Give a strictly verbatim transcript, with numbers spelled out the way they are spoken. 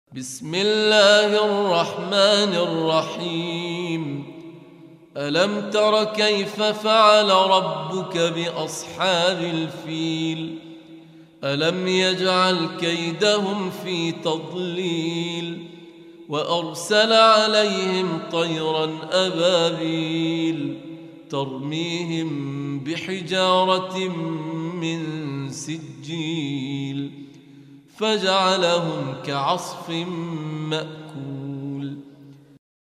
بسم الله الرحمن الرحيم. ألم تر كيف فعل ربك بأصحاب الفيل؟ ألم يجعل كيدهم في تضليل وأرسل عليهم طيرا أبابيل ترميهم بحجارة من سجيل فجعلهم كعصف مأكول.